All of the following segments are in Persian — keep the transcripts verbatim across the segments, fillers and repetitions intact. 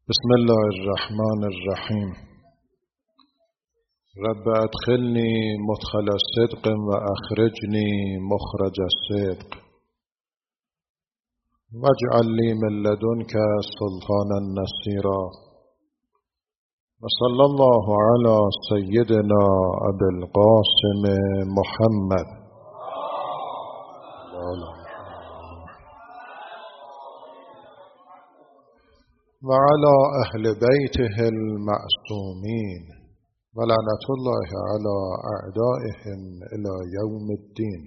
بسم الله الرحمن الرحیم. رب ادخلنی مدخل صدق و اخرجنی مخرج صدق واجعل لی من لدنک سلطانا نصیرا. و صلی الله علی سیدنا ابی القاسم محمد و علی اهل بیته المعصومین و لعنت الله علی اعدائهم الی یوم الدین.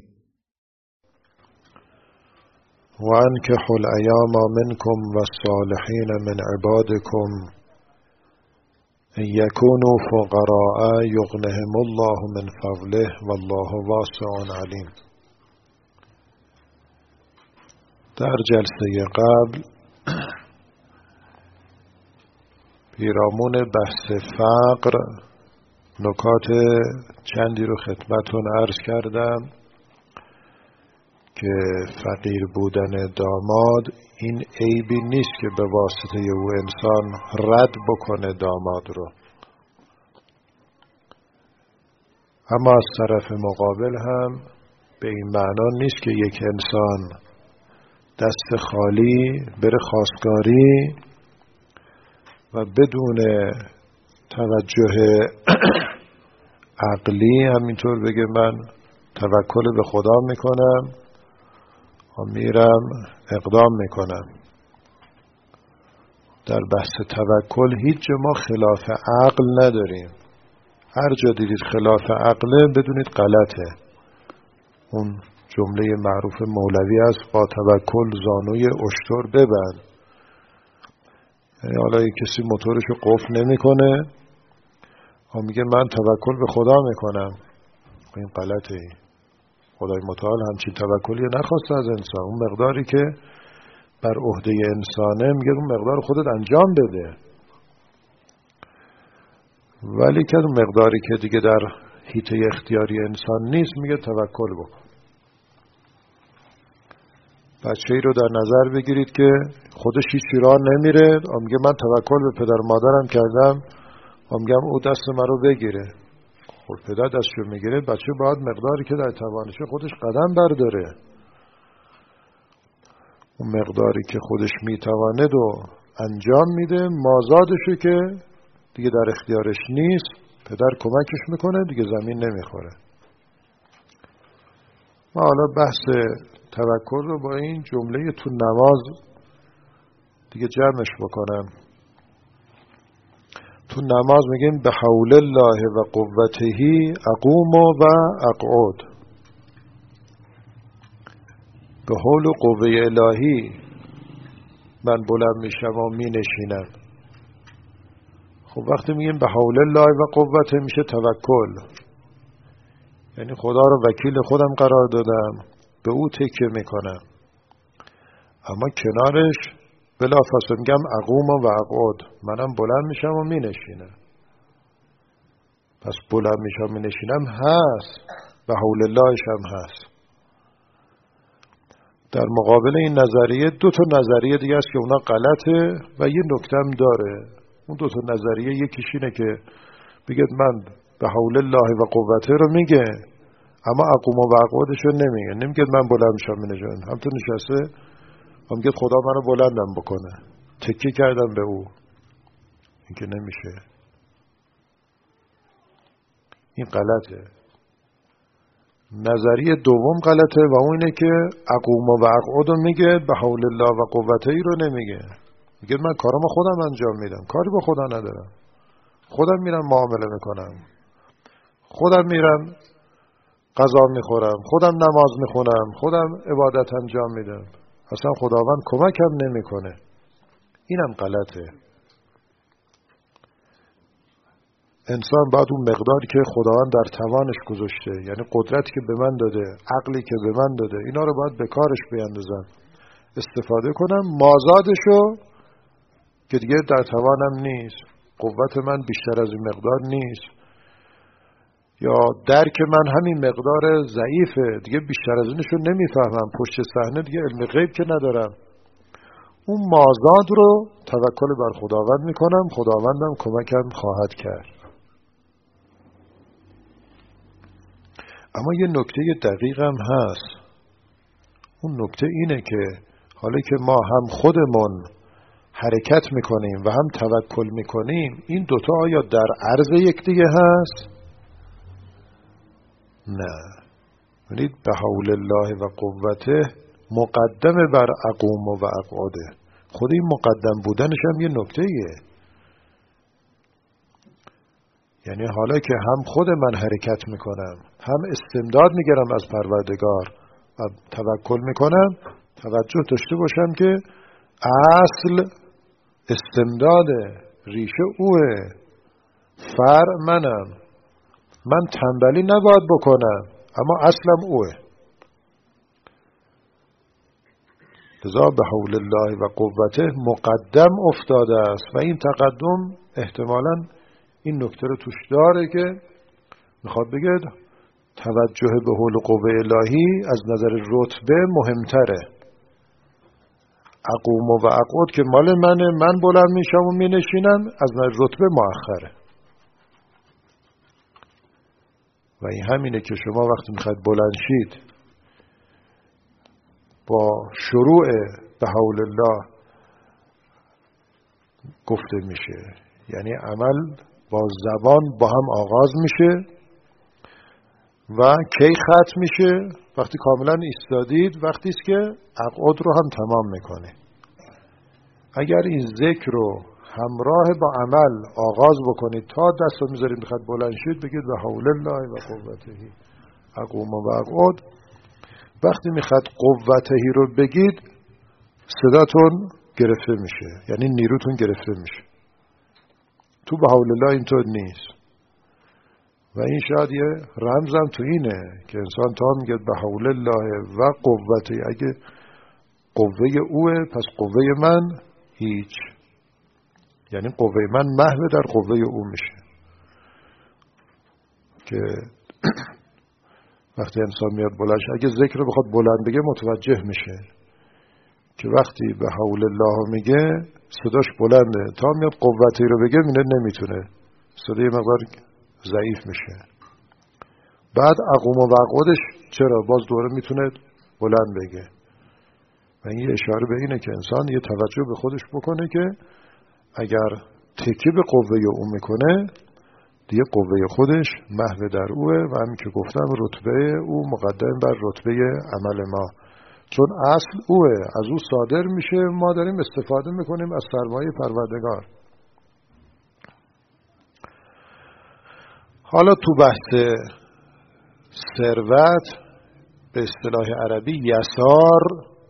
و انکحوا الایام منکم والصالحین من عبادکم ان یکونوا فقراء یغنهم الله من فضله والله واسع علیم. در جلسه قبل پیرامون بحث فقر نکات چندی رو خدمتتون عرض کردم که فقیر بودن داماد این عیبی نیست که به واسطه او انسان رد بکنه داماد رو، اما از طرف مقابل هم به این معنا نیست که یک انسان دست خالی بره خواستگاری و بدون توجه عقلی همینطور بگه من توکل به خدا میکنم و میرم اقدام میکنم. در بحث توکل هیچ جا ما خلاف عقل نداریم. هر جا دیدید خلاف عقله بدونید غلطه. اون جمله معروف مولوی است: با توکل زانوی اشتر ببند. یعنی حالا یک کسی موتورشو قفل نمیکنه و میگه من توکل به خدا میکنم، این غلطه. خدای متعال همچین توکلی نخواسته از انسان. اون مقداری که بر عهده انسانه میگه اون مقدار خودت انجام بده، ولی که اون مقداری که دیگه در حیطه اختیاری انسان نیست میگه توکل بکن. بچه ای رو در نظر بگیرید که خودش هیچی راه نمیره و میگه من توکل به پدر مادرم کردم و میگم او دست من رو بگیره. خب پدر دستشو میگیره، بچه باید مقداری که در توانشه خودش قدم برداره. اون مقداری که خودش میتوانه رو انجام میده، مازادشو که دیگه در اختیارش نیست پدر کمکش میکنه، دیگه زمین نمیخوره. ما حالا بحث توکل رو با این جمله تو نماز دیگه جمعش بکنم. تو نماز میگیم به حول الله و قوته اقوم و اقعد. به حول و قوه الهی من بلند میشم و می نشینم. خب وقتی میگیم به حول الله و قوته میشه توکل، یعنی خدا رو وکیل خودم قرار دادم، به او تکیه میکنم. اما کنارش بلافاصله میگم اقوم و اقعد، منم بلند میشم و می نشینم. پس بلند میشم و می نشینم هست، به حول اللهش هم هست. در مقابل این نظریه دو تا نظریه دیگه است که اونا غلطه و یه نکته هم داره. اون دو تا نظریه یکیش اینه که بگید من به حول الله و قوته رو میگه اما اقوم و اقعدش رو نمیگه. نمیگه من بلند میشم می نشینم، هم تو نشسته و میگه خدا منو بلندم بکنه، تکیه کردم به او. این که نمیشه، این غلطه. نظریه دوم غلطه و اون اینه که اقوم و اقعد رو میگه، به حول الله و قوته ای رو نمیگه. میگه من کارم خودم انجام میدم، کاری با خدا ندارم، خودم میرم معامله میکنم، خودم میرم غذا میخورم، خودم نماز میخونم، خودم عبادت انجام میدم، اصلا خداوند کمکم نمیکنه. اینم غلطه. انسان باید اون مقداری که خداوند در توانش گذاشته، یعنی قدرتی که به من داده، عقلی که به من داده، اینا رو باید به کارش بیندازم، استفاده کنم. مازادشو که دیگه در توانم نیست، قوت من بیشتر از این مقدار نیست، یا درک من همین مقدار ضعیفه، دیگه بیشتر از اینشو نمیفهمم، پشت صحنه دیگه علم غیب که ندارم، اون مازاد رو توکل بر خداوند میکنم، خداوندم کمکم خواهد کرد. اما یه نکته دقیق هم هست. اون نکته اینه که حالا که ما هم خودمون حرکت میکنیم و هم توکل میکنیم، این دوتا آیا در عرض یکدیگه هست؟ نه. ببینید به حول الله و قوته مقدم بر اقوم و اقعده. خود این مقدم بودنش هم یه نکته ایه. یعنی حالا که هم خود من حرکت میکنم، هم استمداد میگیرم از پروردگار و توکل میکنم، توجه داشته باشم که اصل استمداده، ریشه اوه، فرع منم. من تنبلی نباید بکنم، اما اصلم اوه. لذا به حول الله و قوته مقدم افتاده است و این تقدم احتمالاً این نکته رو توش داره که میخواد بگه توجه به حول و قوه الهی از نظر رتبه مهمتره. اقوم و اقعد که مال منه، من بلند میشم و مینشینم، از نظر رتبه مؤخره. و این همینه که شما وقتی میخواید بلند شید با شروع به حول الله گفته میشه، یعنی عمل با زبان با هم آغاز میشه و کی ختم میشه؟ وقتی کاملا ایستادید، وقتی است که اقعد رو هم تمام میکنه. اگر این ذکر رو همراه با عمل آغاز بکنید، تا دست رو میذارید میخواد بلند شید، بگید به حول الله و قوته اقوم و اقعد. وقتی میخواد قوته رو بگید، صداتون گرفته میشه، یعنی نیروتون گرفته میشه. تو به حول الله اینطور نیست. و این شاید یه رمزم تو اینه که انسان تا میگه به حول الله و قوته، اگه قوه اوه پس قوه من هیچ، یعنی قوه من محو در قوه او میشه. که وقتی انسان میاد بلند، اگه ذکر رو بخواد بلند بگه متوجه میشه که وقتی به حول الله میگه صداش بلنده، تا میاد قوتی رو بگه میگه نمیتونه، صدای مقدار ضعیف میشه. بعد اقوم و اقعدش چرا باز دوره میتونه بلند بگه. و این یه اشاره به اینه که انسان یه توجه به خودش بکنه که اگر تکیه به قوه او میکنه، دیگه قوه خودش محو در اوه و همین که گفتم رتبه او مقدم بر رتبه عمل ما، چون اصل اوه، از او صادر میشه، ما داریم استفاده میکنیم از سرمایه پروردگار. حالا تو بحث ثروت به اصطلاح عربی یسار،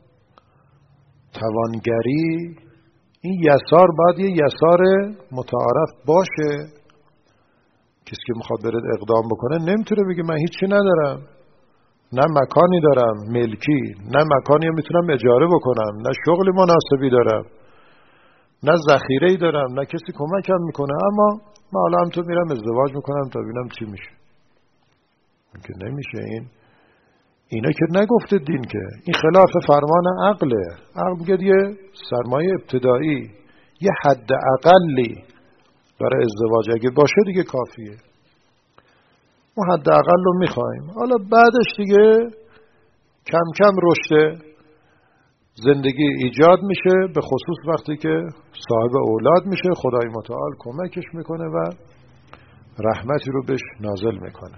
توانگری، این یسار باید یه یسار متعارف باشه. کسی که میخواد برد اقدام بکنه نمیتونه بگه من هیچی ندارم، نه مکانی دارم ملکی، نه مکانی رو میتونم اجاره بکنم، نه شغل مناسبی دارم، نه ذخیره‌ای دارم، نه کسی کمکم میکنه، اما من حالا هم تو میرم ازدواج میکنم تا ببینم چی میشه. این که نمیشه. این اینا که نگفته دین، که این خلاف فرمان عقله. عقل میگه یه سرمایه ابتدایی، یه حد اقلی برای ازدواج اگه باشه دیگه کافیه. اون حد اقل رو میخوایم. حالا بعدش دیگه کم کم رشد زندگی ایجاد میشه، به خصوص وقتی که صاحب اولاد میشه، خدای متعال کمکش میکنه و رحمتی رو بهش نازل میکنه.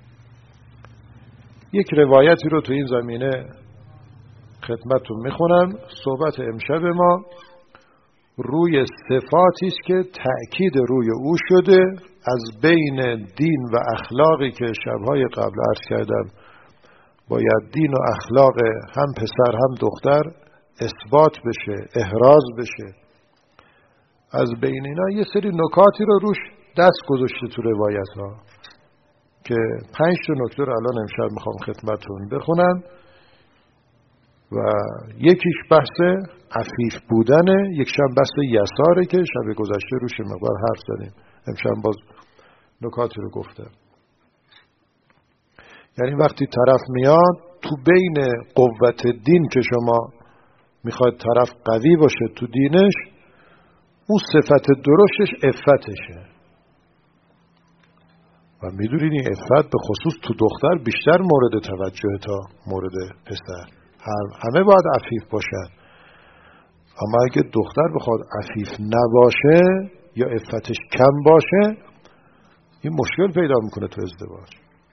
یک روایتی رو تو این زمینه خدمتتون میخونم. صحبت امشب ما روی صفاتی است که تأکید روی او شده از بین دین و اخلاقی که شبهای قبل عرض کردم باید دین و اخلاق هم پسر هم دختر اثبات بشه، احراز بشه. از بین اینا یه سری نکاتی رو روش دست گذاشته تو روایت ها که پنج تا نکته رو الان امشب میخوام خدمتتون بخونم. و یکیش بحث عفیف بودنه، یکشم بحث یساره که شب گذشته روش مقدار حرف زدیم، امشب باز نکاتی رو گفتم. یعنی وقتی طرف میاد تو بین قوت دین که شما میخواد طرف قوی باشه تو دینش، اون صفت درشتش عفتشه. و میدونید این عفت به خصوص تو دختر بیشتر مورد توجه تا مورد پسر. همه باید عفیف باشن، اما اگه دختر بخواد عفیف نباشه یا عفتش کم باشه، این مشکل پیدا میکنه تو ازدواج.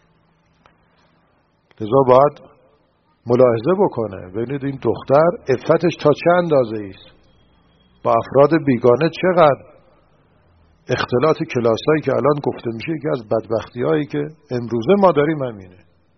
لذا باید ملاحظه بکنه ببینید این دختر عفتش تا چه اندازه است، با افراد بیگانه چقدر. اختلاط کلاسایی که الان گفته میشه یکی از بدبختی هایی که امروزه ما داریم همینه.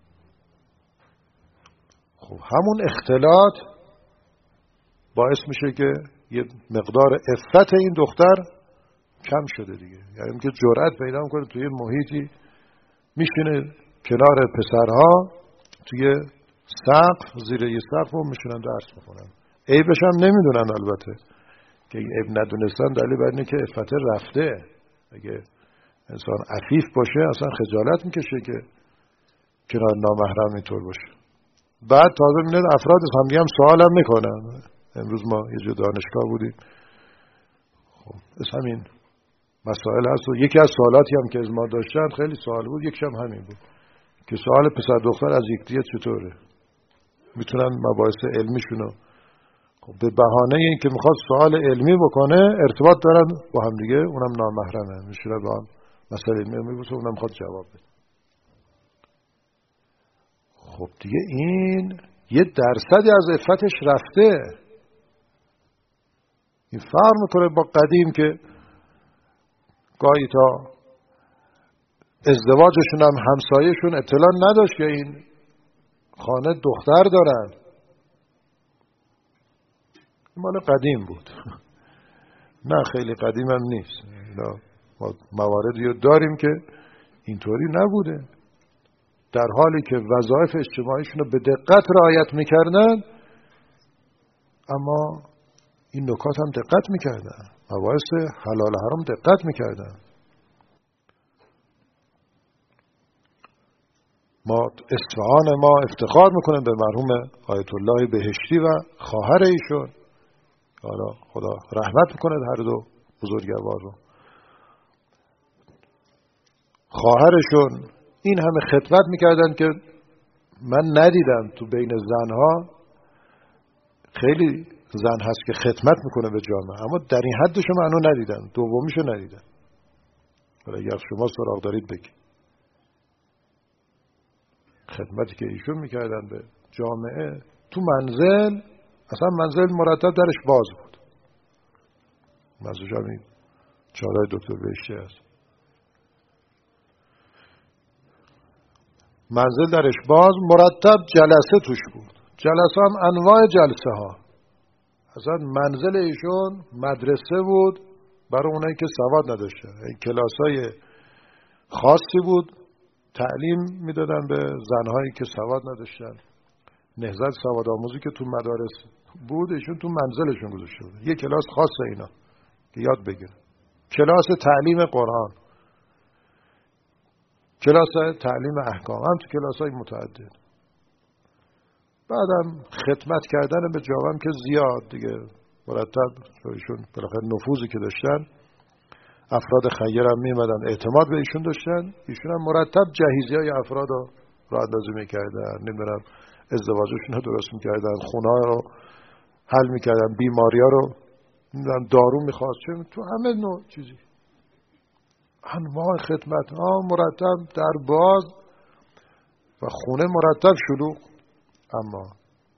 خب همون اختلاط باعث میشه که یه مقدار عفت این دختر کم شده دیگه. یعنی که جرأت پیدا میکنه توی محیطی میشینه کنار پسرها توی سقف، زیر یه سقف رو میشونن درس میکنن. عیبش هم نمیدونن البته که عیب ندونستن دلیل بر اینه که عفت رفته. اگه انسان عفیف باشه اصلا خجالت میکشه که کنار نامحرم اینطور باشه. بعد تازه میبینید افراد هم دیگه هم سوال هم میکنن. امروز ما یه جا دانشگاه بودیم، خب از همین مسائل هست و یکی از سوالاتی هم که از ما داشتن خیلی سوال بود، یکیش هم همین بود که سوال پسر دختر از یکدیگه چطوره میتونن مباحث علمیشونو خب به بهانه این که میخواد سوال علمی بکنه ارتباط دارن با هم دیگه، اونم نامحرمه، میشونه با هم مسئله علمی میبوسه، اونم میخواد جواب بده. خب دیگه این یه درصدی از عفتش رفته. این فرق میکنه با قدیم که گاهی تا ازدواجشون هم همسایه‌شون اطلاع نداشت که این خانه دختر دارن. مال قدیم بود. نه خیلی قدیم هم نیست. ما مواردی رو داریم که اینطوری نبوده. در حالی که وظایف اجتماعیشون رو به دقت رعایت میکردن، اما این نکات هم دقت میکردن، مباحث حلال حرام دقت میکردن. ما اصفهان ما افتخار میکنیم به مرحوم آیت الله بهشتی و خواهر ایشون، حالا خدا رحمت میکنه هر دو بزرگوار رو. خواهرشون این همه خدمت میکردن که من ندیدم تو بین زنها خیلی زن هست که خدمت میکنه به جامعه، اما در این حدشو منو ندیدم، دومیشو ندیدم. ولی اگر شما سراغ دارید بگید خدمتی که ایشون میکردن به جامعه تو منزل، اصلا منزل مرتب درش باز بود. منزل همین چهارراه دکتر بهشتی هست، منزل درش باز، مرتب جلسه توش بود. جلسه هم انواع جلسه ها. اصلا منزل ایشون مدرسه بود برای اونایی که سواد نداشتن. این کلاسای خاصی بود، تعلیم میدادن به زنهایی که سواد نداشتن. نهضت سواد آموزی که تو مدارس بود ایشون تو منزلشون گذاشته بود. یه کلاس خاصه اینا که یاد بگیرن. کلاس تعلیم قرآن، کلاس تعلیم احکام، هم تو کلاسای متعدد. بعدم خدمت کردن به جامعه که زیاد دیگه مرتب، ایشون بالاخره نفوذی که داشتن افراد خیر هم میمدن اعتماد به ایشون داشتن، ایشون هم مرتب جهیزی های افراد رو راه اندازی میکردن، نمیدونم ازدواجشون رو درست میکردن، خونه رو حل میکردن، بیماری ها رو نمیدونم دارو میخواست، چه تو همه نوع چیزی، انواع خدمت ها مرتب در باز و خونه مرتب شلوغ. اما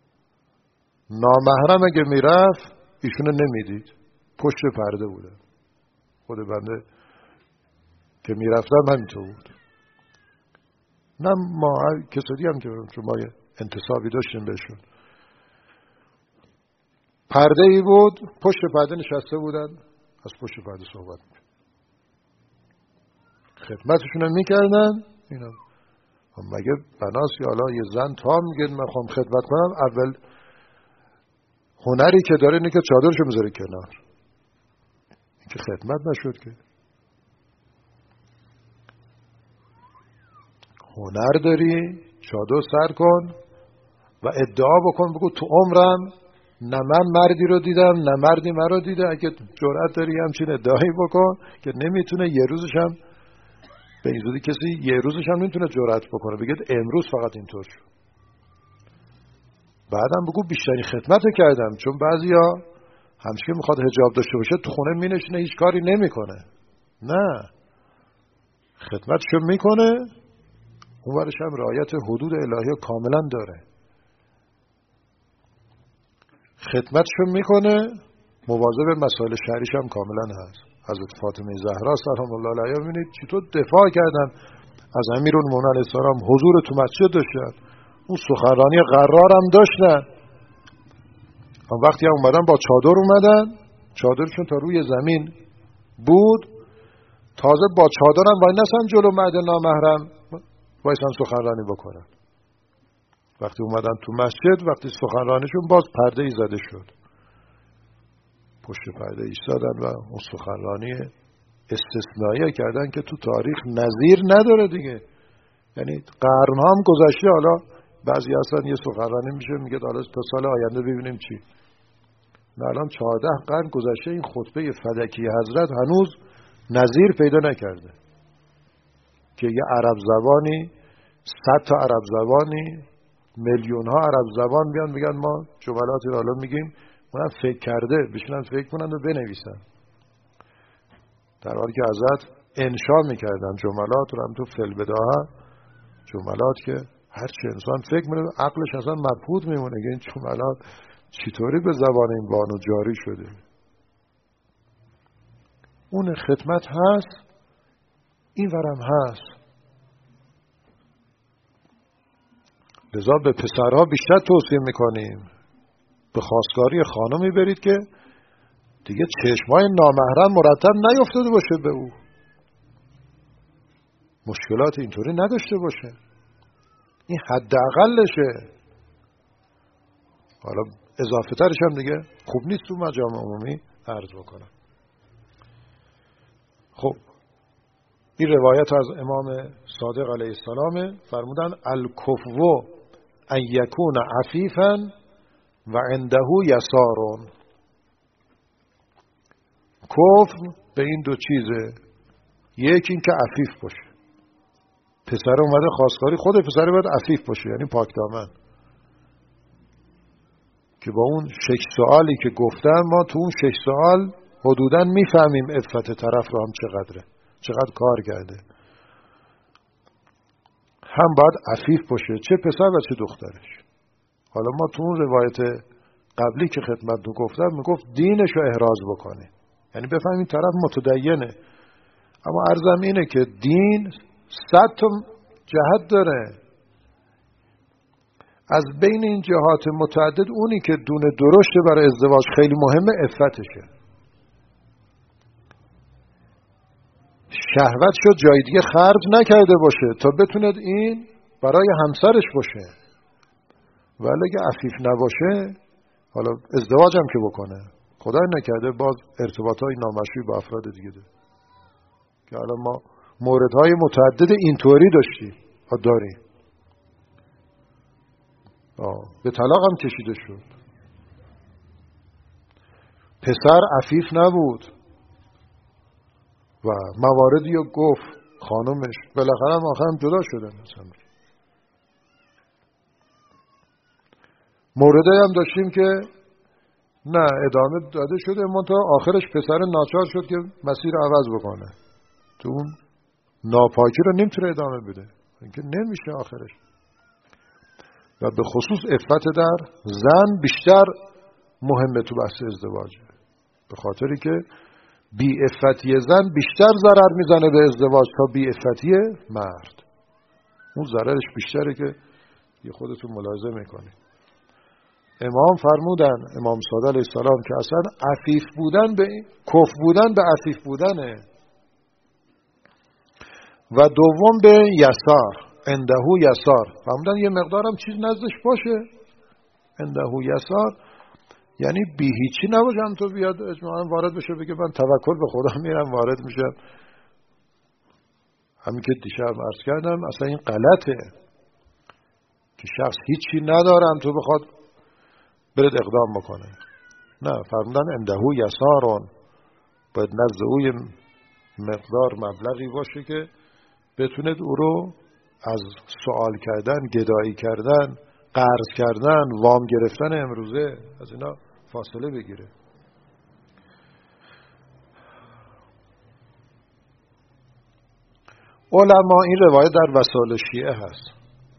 نامحرم اگه میرفت ایشونو نمیدید، پشت پرده بوده. خود بنده که میرفتم همینطور بود. نه ما کسایی هم که شما انتصابی داشتیم بهشون، پرده ای بود، پشت پرده نشسته بودن، از پشت پرده صحبت میکرد، خدمتشون رو میکردن. اینا مگه بناس یا حالا یه زن تا میگه من خواهم خدمت کنم، اول هنری که داره اینه که چادرشو بذاره کنار، این که خدمت نشد که. هنر داری چادر سر کن و ادعا بکن، بگو تو عمرم نه من مردی رو دیدم نه مردی من رو دیده. اگه جرأت داری همچین ادعایی بکن که نمیتونه یه روزش هم به این زودی کسی یه روزش هم نمیتونه جرأت بکنه بگید امروز فقط اینطور شد. بعدم بگو بیشتری خدمت کردم، چون بعضیا همش میخواد حجاب داشته باشه تو خونه مینشینه هیچ کاری نمیکنه. نه، خدمتشو میکنه، اون ورش هم رعایت حدود الهی کاملا داره. خدمتشو میکنه، مواظب مسائل شهریش هم کاملا هست. حضرت فاطمه زهرا سلام الله علیها ببینید چطور دفاع کردن از امیرالمومنین علیه السلام، حضور تو مسجد داشتن، اون سخنرانی قرار هم داشتن. هم وقتی هم اومدن با چادر اومدن، چادرشون تا روی زمین بود، تازه با چادر هم وای نسن جلو مرد نامحرم وایسن سخنرانی بکنن. وقتی اومدن تو مسجد، وقتی سخنرانیشون باز پرده ای زده شد، پشت پرده ایستادن و اون سخنرانی استثنایی کردن که تو تاریخ نظیر نداره دیگه. یعنی قرنها هم گذشته، حالا بعضی اصلا یه سخنرانی میشه میگه حالا تا سال آینده ببینیم چی. نه، الان چهارده قرن گذشته این خطبه فدکی حضرت هنوز نظیر پیدا نکرده که یه عرب زبانی، صد تا عرب زبانی، میلیون ها عرب زبان بیان بگن ما جملاتی رو حالا میگیم، اونم فکر کرده بشینن فکر کنن و بنویسن، در حالی که حضرت انشا میکردن جملات رو هم تو فی‌البداهه، جملات که هر چه انسان فکر میکنه عقلش اصلا مبهوت میمونه که این جملات چطوری به زبان این بانو جاری شده. اون خدمت هست، این ورم هست. لذا به پسرها بیشتر توصیه میکنیم به خواستگاری خانمی برید که دیگه چشمای نامحرم مرتب نیفتاده باشه به او، مشکلات اینطوری نداشته باشه، این حداقلشه. حالا اضافه ترش هم دیگه خوب نیست تو مجامع عمومی عرض بکنم. خب این روایت از امام صادق علیه السلام، فرمودن الکفو ان یکون عفیفا و عنده یسارون. کفر به این دو چیزه، یکی این که عفیف باشه، پسر اومده خواستگاری، خود پسر باید عفیف باشه، یعنی پاک دامن، که با اون شش سوالی که گفتم ما تو اون شش سوال حدوداً میفهمیم عفت طرف رو هم چقدره، چقدر کار کرده. هم باید عفیف باشه، چه پسر و چه دخترش. حالا ما تو اون روایت قبلی که خدمت رو گفتم میگفت دینش رو احراز بکنه، یعنی بفهمیم طرف متدینه. اما عرضم اینه که دین صد تا جهت داره، از بین این جهات متعدد اونی که دونه درشته برای ازدواج خیلی مهمه عفتشه. شهوتشو جای دیگه خرج نکرده باشه تا بتوند این برای همسرش باشه. ولی اگه عفیف نباشه، حالا ازدواج هم که بکنه خدای نکرده باز ارتباطهای نامشروع با افراد دیگه ده، که الان ما موردهای متعدد اینطوری داشتیم و داریم. به طلاق هم کشیده شد. پسر عفیف نبود و مواردی رو گفت خانمش، بالاخره هم آخر هم جدا شدن. مثلا موردی هم داشتیم که نه ادامه داده شده، منتها آخرش پسر ناچار شد که مسیر عوض بکنه، تو اون ناپاکی رو نمیتونه ادامه بده، اینکه نمیشه آخرش. و به خصوص عفت در زن بیشتر مهمه تو بحث ازدواجه، به خاطری که بی عفتی زن بیشتر ضرر میزنه به ازدواج تا بی عفتی مرد. اون ضررش بیشتره که یه خودتون ملاحظه میکنید. امام فرمودن، امام صادق علیه السلام، که اصلا عفیف بودن به کف بودن به عفیف بودنه. و دوم به یسار، عنده یسار، فرمودن یه مقدارم چیز نزدش باشه. عنده یسار یعنی بی هیچی نباشم تو بیاد اجماعاً وارد بشه بگه من توکل به خدا میرم وارد میشم. همین که دیشب عرض کردم اصلا این غلطه که شخص هیچی ندارم تو بخواد برید اقدام بکنه. نه، فرمودن اندهو یسارون، باید نزد اوی مقدار مبلغی باشه که بتونید او رو از سوال کردن، گدایی کردن، قرض کردن، وام گرفتن امروزه از اینا فاصله بگیره. علما، این روایت در وسائل شیعه هست،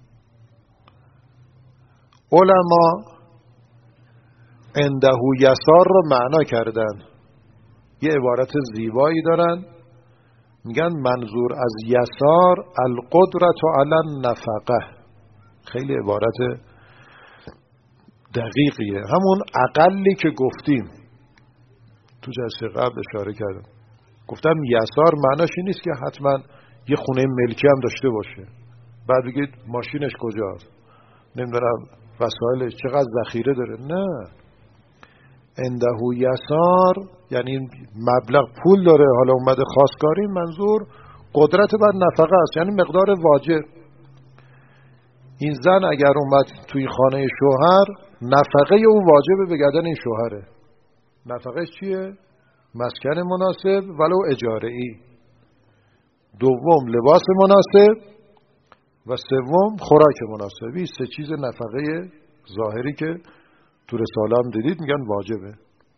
علما اندهو یسار رو معنا کردن، یه عبارت زیبایی دارن، میگن منظور از یسار القدرت علی النفقه. خیلی عبارت دقیقیه، همون اقلی که گفتیم تو جلسه قبل اشاره کردم، گفتم یسار معناش این نیست که حتما یه خونه ملکی هم داشته باشه، بعد بگید ماشینش کجاست، نمیدونم وسایلش چقدر ذخیره داره. نه، اندهو یسار یعنی مبلغ پول داره، حالا اومده خواستگاری، منظور قدرت بر نفقه است، یعنی مقدار واجب. این زن اگر اومد توی خانه شوهر، نفقه اون واجبه به گردن این شوهره. نفقهش چیه؟ مسکن مناسب ولو اجاره ای، دوم لباس مناسب و سوم خوراک مناسبی. سه چیز نفقه ظاهری که تو رساله هم دیدید میگن واجبه.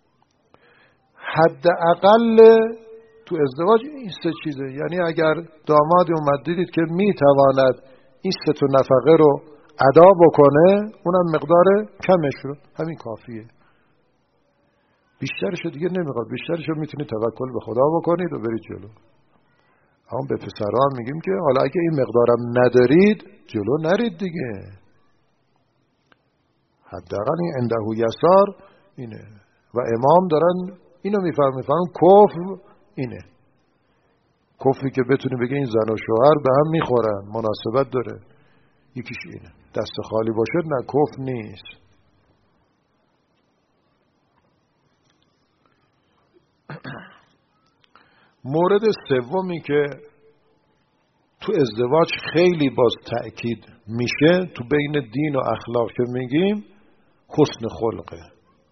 حد اقل تو ازدواج این سه چیزه، یعنی اگر دامادی اومد دیدید که میتواند این سه تا نفقه رو ادا بکنه، اونم مقدار کمش رو، همین کافیه، بیشترشو دیگه نمیخواد. بیشترشو میتونید توکل به خدا بکنید و برید جلو. اما به پسرها هم میگیم که حالا اگه این مقدارم ندارید جلو نرید دیگه، حداقل این اندهو یسار اینه. و امام دارن اینو میفرمون، میفرمون کفر اینه، کفری که بتونی بگه این زن و شوهر به هم میخورن، مناسبت داره، یکیش اینه. دست خالی باشه نه، کفر نیست. مورد سومی که تو ازدواج خیلی باز تأکید میشه تو بین دین و اخلاق که میگیم، حسن خلقه.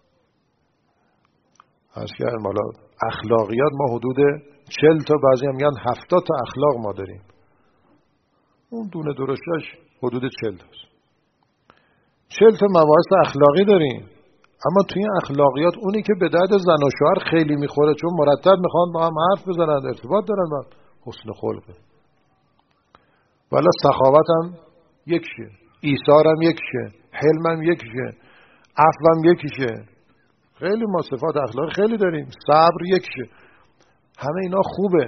از که حالا اخلاقیات ما حدود چل تا، بعضی هم میگن هفتاد تا اخلاق ما داریم، اون دونه درشتش حدود چل تاست. چل تا مباحث اخلاقی داریم، اما توی اخلاقیات اونی که به درد زن و شوهر خیلی میخوره، چون مرتب میخوان با هم حرف بزنن، ارتباط دارن، با حسن خلقه. والا سخاوت هم یکیشه، ایثار هم یکیشه، حلم هم یکیشه، عفو هم یکیشه. خیلی ما صفات اخلاقی خیلی داریم، صبر یکیشه، همه اینا خوبه،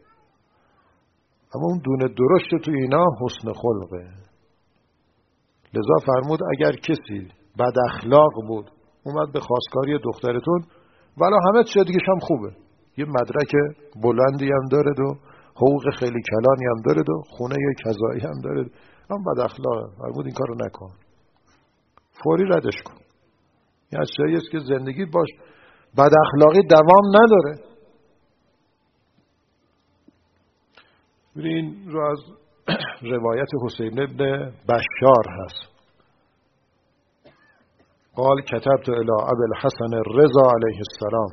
اما اون دونه درشت تو اینا حسن خلقه. لذا فرمود اگر کسی بد اخلاق بود اومد به خواستگاری دخترتون، ولی همه چیز دیگه هم خوبه، یه مدرک بلندی هم داره و حقوق خیلی کلانی هم داره و خونه یه کذایی هم داره، اما بد اخلاقه، فرمود این کارو نکن، فوری ردش کن. یه از چیزی است که زندگی باش بد اخلاقی دوام نداره. این رو از روایت حسین ابن بشار هست، قال کتبت الی ابی الحسن الرضا علیه السلام،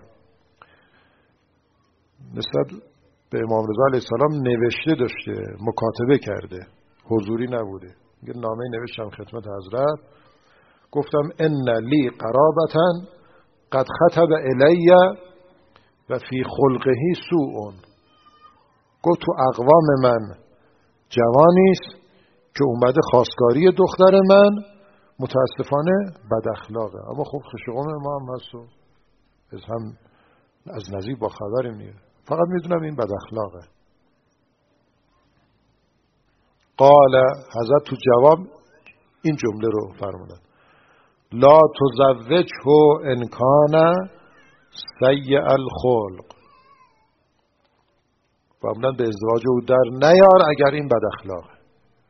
نسبت به امام رضا علیه السلام نوشته داشته، مکاتبه کرده، حضوری نبوده. میگه نامه نوشتم خدمت حضرت، گفتم ان لی قرابتا قد خطب الی و فی خلقه سوء. گفت تو اقوام من جوانی است که اومده خواستگاری دختر من، متاسفانه بد اخلاقه، اما خب خشقم ما هم هست و از هم از نزدیک با خبریم نیه، فقط میدونم این بد اخلاقه. قال حضرت تو جواب این جمله رو فرمودن، لا تزوجه ان کان سیء الخلق. فرمودن به ازدواج او در نیار اگر این بد اخلاقه.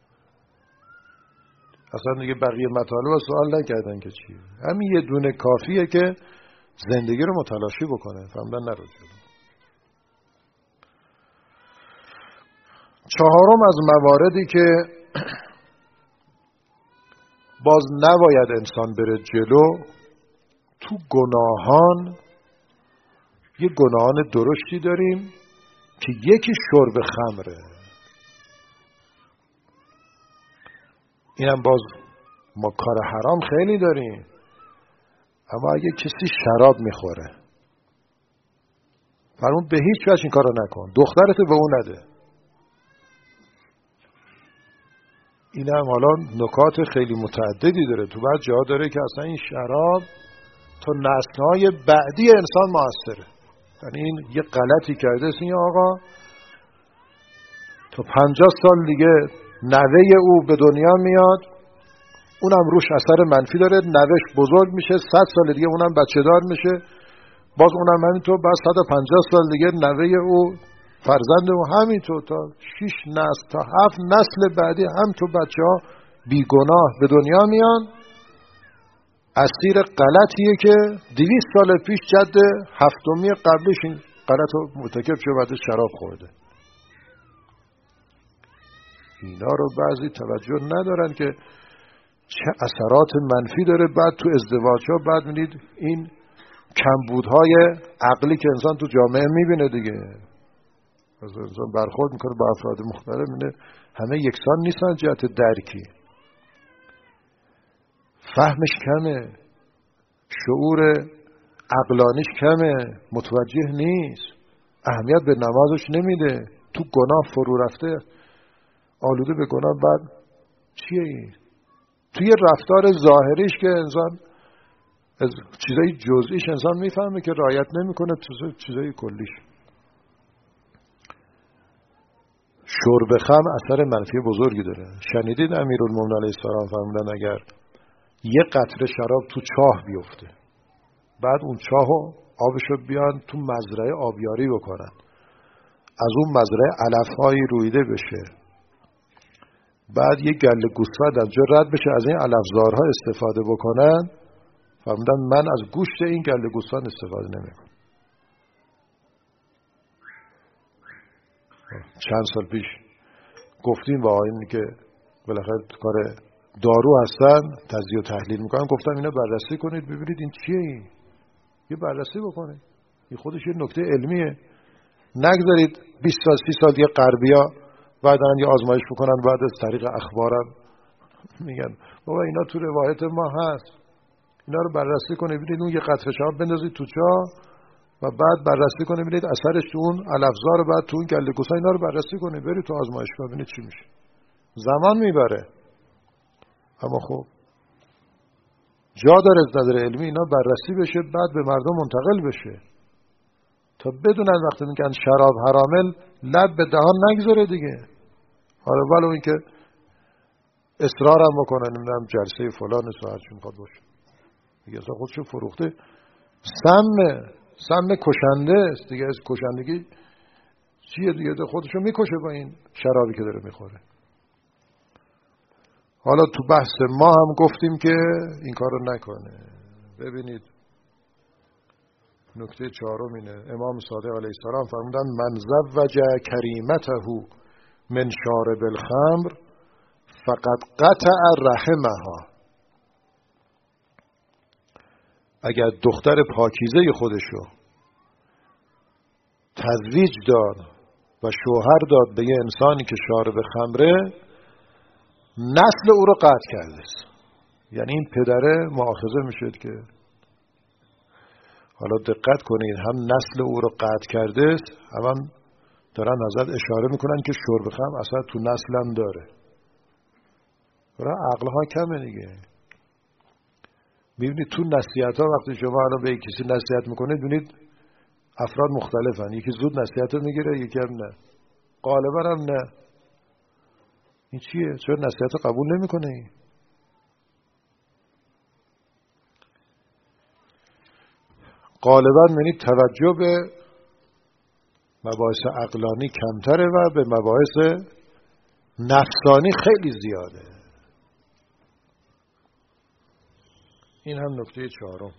اصلا دیگه بقیه مطالب سوال نکردن که چیه، همین یه دونه کافیه که زندگی رو متلاشی بکنه. فرمودن نرو جلو. چهارم از مواردی که باز نباید انسان بره جلو، تو گناهان یه گناهان درشتی داریم که یکی شرب خمره. اینم باز ما کار حرام خیلی داریم، اما اگه کسی شراب میخوره فرمون به هیچ وجه این کارو نکن، دخترتو به اون نده. اینم حالا نکات خیلی متعددی داره، تو بعض جاها داره که اصلا این شراب تا نسل‌های بعدی انسان موثره. یعنی این یه غلطی کرده است این آقا، تا پنجاه سال دیگه نوه او به دنیا میاد، اونم روش اثر منفی داره، نوهش بزرگ میشه، صد سال دیگه اونم بچه دار میشه، باز اونم همینطور، بعد صد و پنجاه سال دیگه نوه او فرزند او همینطور، تا شش نسل تا هفت نسل بعدی هم تو بچه ها بیگناه به دنیا میان. اسیر غلطیه که دویست سال پیش جد هفتمی قبلش این غلط رو مرتکب شده، بعد شراب خورده. اینا رو بعضی توجه ندارن که چه اثرات منفی داره. بعد تو ازدواج ها بعد میدید این کمبودهای عقلی که انسان تو جامعه میبینه دیگه، از انسان برخورد میکنه با افراد مختلف، میبینه همه یکسان نیستن جهت درکی، فهمش کمه، شعور عقلانیش کمه، متوجه نیست، اهمیت به نمازش نمیده، تو گناه فرو رفته، آلوده به گناه. بعد چیه این؟ توی رفتار ظاهریش که انسان از چیزای جزئیش انسان میفهمه که رعایت نمیکنه، تو چیزای کلیش. شرب خمر اثر منفی بزرگی داره. شنیدید امیرالمومنین علیه السلام فرمودن اگر یه قطره شراب تو چاه بیفته، بعد اون چاهو آبشو بیان تو مزرعه آبیاری بکنن، از اون مزرعه علف‌هایی رویده بشه، بعد یه گله گوسفند از جا رد بشه، از این علفزارها استفاده بکنن، فرمودن من از گوشت این گله گوسفند استفاده نمیکنم. چند سال پیش گفتیم با آقایونی که بالاخره کار دارو هستن، تجزیه و تحلیل میکنن، گفتم اینا بررسی کنید ببینید این چیه، این یه بررسی بکنید، این خودش یه نکته علمیه. نگذارید بیست سال سی سال دیگه غربیا بعدن یه آزمایش بکنن، بعد از طریق اخبارم میگن بابا اینا تو روایت ما هست. اینا رو بررسی کنید ببینید، اون یه قطره شراب بندازید تو چاه و بعد بررسی کنید ببینید اثرش تو اون علفزار، بعد تو اون گله گوسفند، اینا رو بررسی کنید، برید تو آزمایشگاه ببینید چی میشه. زمان میبره، اما خب جا داره از نظر علمی اینا بررسی بشه، بعد به مردم منتقل بشه تا بدونن وقتی میگن شراب حرامه لب به دهان نگذاره دیگه. حالا ولو اینکه اصرار هم بکنن نمیدونم جلسه فلان ساعت چی میخواد باشه، دیگه اصلا خودشو فروخته، سم سم کشنده است دیگه، از کشندگی چیه دیگه، خودشو میکشه با این شرابی که داره میخوره. حالا تو بحث ما هم گفتیم که این کارو نکنه. ببینید نکته چهارم اینه، امام صادق علیه السلام فرمودن من زوج کریمته من شارب الخمر فقد قطع رحمها. اگر دختر پاکیزه خودشو تزویج داد و شوهر داد به یه انسانی که شارب خمره، نسل او رو قطع کرده است. یعنی این پدره مؤاخذه میشد که حالا دقت کنید، هم نسل او رو قطع کرده است، هم دارن حضرت اشاره میکنن که شرب خمر اصلا تو نسل هم داره. برای عقلها کمه دیگه. میبینید تو نصیحت ها وقتی شما الان به کسی نصیحت میکنید ببینید افراد مختلفن، یکی زود نصیحت رو میگیره، یکی هم نه، غالبا هم نه. این چیه؟ چرا نصیحت رو قبول نمیکنه این؟ غالبا یعنی توجه به مباحث عقلانی کمتره و به مباحث نفسانی خیلی زیاده. این هم نکته چهارم.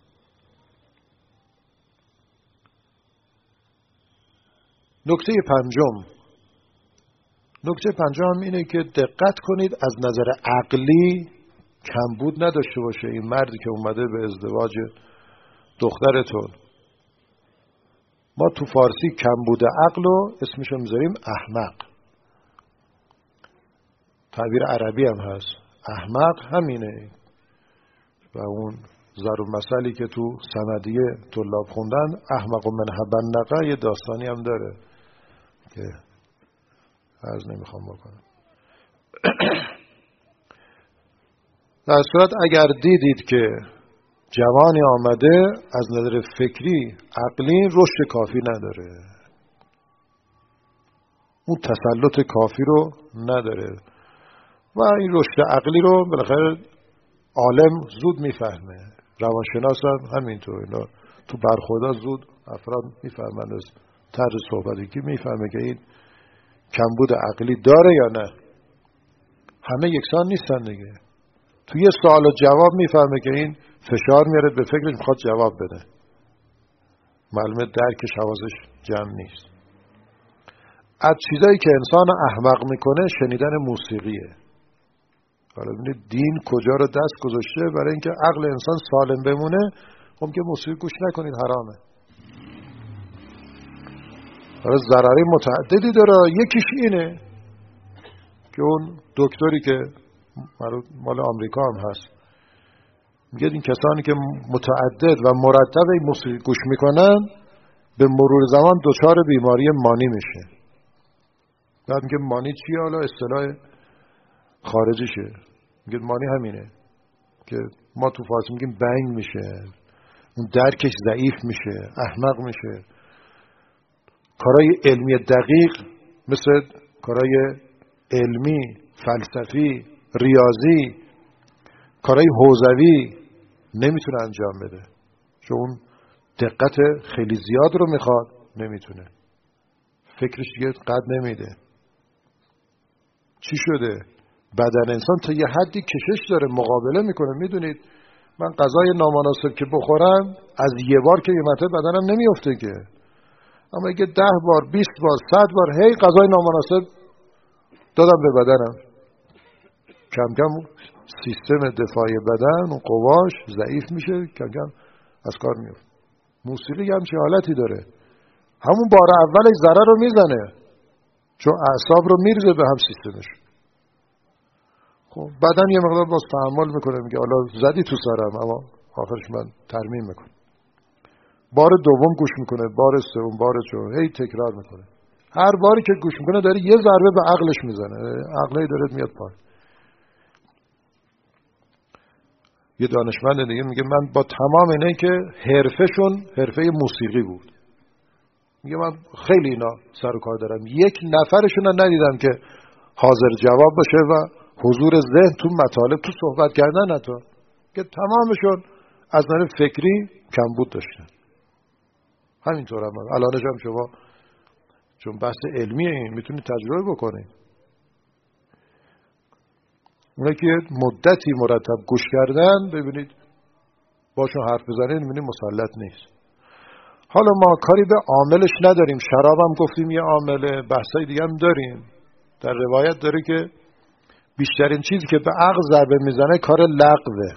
نکته پنجم نکته پنجم اینه که دقت کنید از نظر عقلی کمبود نداشته باشه این مردی که اومده به ازدواج دخترتون. ما تو فارسی کمبود عقل رو اسمشو میذاریم احمق. تعبیر عربی هم هست احمق همینه. و اون ضرب مثلی که تو سندیه طلاب خوندن احمق و من حب النقع یه داستانی هم داره که عرض نمیخوام بکنم. در صورت اگر دیدید که جوانی آمده از نظر فکری عقلی رشد کافی نداره، اون تسلط کافی رو نداره و این رشد عقلی رو بالاخره عالم زود میفهمه، روانشناس هم همینطور، اینا تو برخورد زود افراد میفهمن از طرز صحبتی که میفهمه که این کمبود عقلی داره یا نه. همه یکسان نیستن دیگه. تو یه سوال و جواب میفهمه که این فشار میاره به فکرش میخواد جواب بده، معلومه درکش حواسش جمع نیست. از چیزایی که انسان احمق میکنه شنیدن موسیقیه. حالا ببینید دین کجا رو دست گذاشته برای اینکه عقل انسان سالم بمونه. هم که موسیقی گوش نکنید، حرامه. حالا ضرری متعددی داره. یکیش اینه که اون دکتری که مال آمریکا هم هست میگه این کسانی که متعدد و مرتب این موسیقی گوش میکنن به مرور زمان دچار بیماری مانی میشه. بعد میگه مانی چیه؟ حالا اصطلاح خارجیشه. میگه مانی همینه که ما تو فارسی میگیم بنگ میشه، اون درکش ضعیف میشه، احمق میشه. کارهای علمی دقیق مثل کارهای علمی، فلسفی، ریاضی، کارهای حوزوی نمیتونه انجام بده، چون اون دقت خیلی زیاد رو میخواد، نمیتونه، فکرش دیگه قد نمیده. چی شده؟ بدن انسان تا یه حدی کشش داره، مقابله میکنه. میدونید من غذای نامناسب که بخورم از یه بار که یه مرتبه بدنم نمیفته که، اما اگه ده بار، بیست بار، صد بار هی غذای نامناسب دادم به بدنم، کم کم سیستم دفاعی بدن و قواش ضعیف میشه، کم کم از کار میفته. موسیقی هم چه حالتی داره، همون بار اولش ضرر رو میزنه چون اعصاب رو میرزه به هم سیستمش. خب بدن یه مقدار باز تحمل میکنه، میگه حالا زدی تو سرم اما آخرش من ترمیم میکنم. بار دوم گوش میکنه، بار سوم، بار چهارم، هی تکرار میکنه. هر باری که گوش میکنه داره یه ضربه به عقلش میزنه، عقلی داره میاد پایین. یه دانشمند دیگه میگه من با تمام اینه که حرفشون حرفه موسیقی بود، میگه من خیلی اینا سر و کار دارم، یک نفرشون رو ندیدم که حاضر جواب باشه و حضور ذهن تو مطالب، تو صحبت کردن حتی، که تمامشون از نظر فکری کمبود داشتن. همینطور هم الانش هم شما چون بحث علمیه این میتونید تجربه بکنید. اونایی که مدتی مرتب گوش کردن ببینید باشون حرف بزنید میبینید مسلط نیست. حالا ما کاری به عاملش نداریم، شراب هم گفتیم یه عامله، بحثای دیگه هم داریم. در روایت داره که بیشترین چیزی که به عقل ضربه میزنه کار لغوه.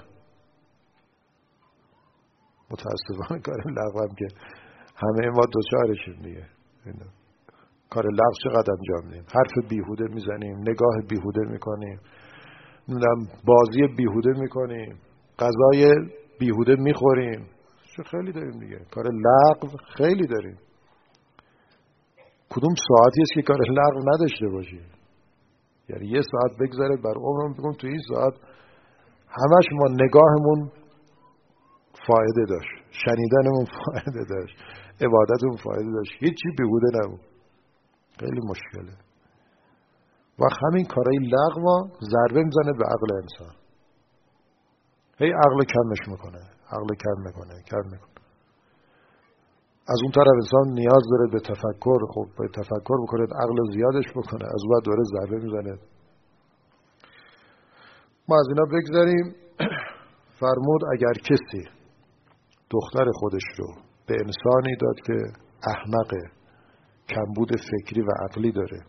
متاسفانه کار لغو هم که همه ما دوچارشیم دیگه. کار لغو چقدر انجام میدیم، حرف بیهوده میزنیم، نگاه بیهوده میکنیم، بازی بیهوده میکنیم، غذای بیهوده میخوریم، چه خیلی داریم دیگه. کار لغو خیلی داریم. کدوم ساعتی است که کار لغو نداشته باشی؟ یعنی یه ساعت بگذره بر عمرم بگم تو این ساعت همش ما نگاهمون فایده داشت، شنیدنمون فایده داشت، عبادتمون فایده داشت، هیچی بیهوده نبود. خیلی مشکله. و همین کارهای لغو ضربه میزنه به عقل انسان، هی عقل کمش میکنه، عقل کم میکنه، کم میکنه. از اون طرف انسان نیاز داره به تفکر، خب به تفکر بکنه، عقل زیادش بکنه، از اون دوره ضربه میزنه. ما از اینا بگذاریم. فرمود اگر کسی دختر خودش رو به انسانی داد که احمقه، کمبود فکری و عقلی داره،